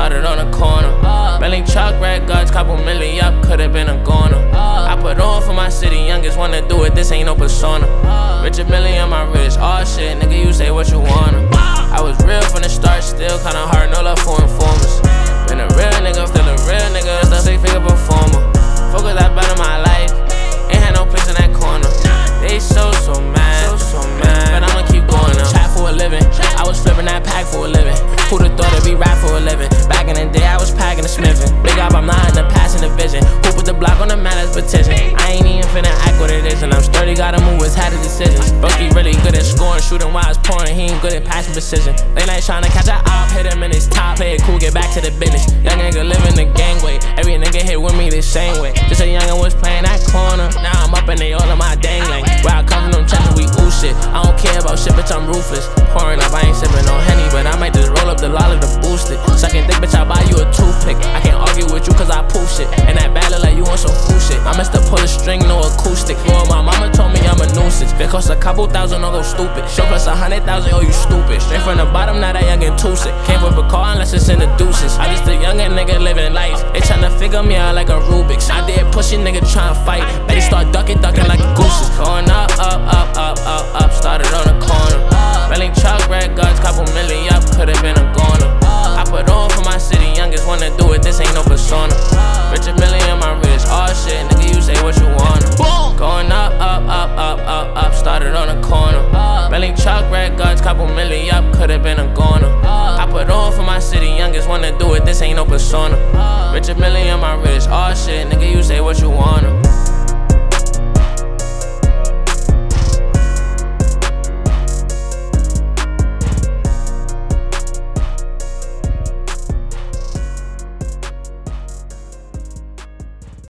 started on the corner. Belly truck, red guards, couple million, yup, could've been a goner. I put on for my city, youngest wanna do it, this ain't no persona. Richard Millie on my wrist, all shit, nigga, you say what you wanna. I was real from the start, still kinda hard, no love for informers. Been a real nigga, still a real nigga, still 6-figure performer. Focus, I better my life, ain't had no place in that corner. They so mad, but I'ma keep going up. Trap for a living, I was flipping that pack for a living. Who'da thought it'd be rap for a living? Back in the day, I was packing and sniffing. Big up, I'm not in the passing the vision. Who put the block on the map as petition? I ain't even finna act what it is, and I'm sturdy, gotta move, it's had the decisions. Brokey really good at scoring, shooting while it's pouring, he ain't good at passing precision. They like tryna catch a op, hit him in his top, play it cool, get back to the business. Young nigga living the gangway, every nigga hit with me the same way. Just a youngin' was playing that corner, now I'm up and they all in my dang lane. Where I come from, them checks, we ooh shit. I don't care about shit, bitch, I'm ruthless. Pouring up, I ain't sippin' no Henny, but I might just roll up the lolly to boost it. Sucking dick, bitch, I'll buy you a toothpick. I can't argue with you cause I poof shit. And that bad look like you want some food shit. I missed the pull a string, no acoustic. Lord, my mama told me I'm a nuisance. It cost a couple thousand, don't go stupid. Show plus 100,000, oh you stupid. Straight from the bottom, now that youngin' too sick. Can't whip a car unless it's in the deuces. I just a youngin' nigga living life. They tryna figure me out like a Rubik's. I did pushy nigga tryna fight. Bet he start ducking like gooses. Going up, started on the corner. Belly truck, red guards, couple million, yup, could've been a goner. I put on for my city, youngest wanna do it, this ain't no persona. Richard Millie on my wrist, all shit, nigga, you say what you wanna. Going up, started on the corner. Belly truck, red guards, couple million, yup, could've been a goner. I put on for my city, youngest wanna do it, this ain't no persona. Richard Millie on my wrist, all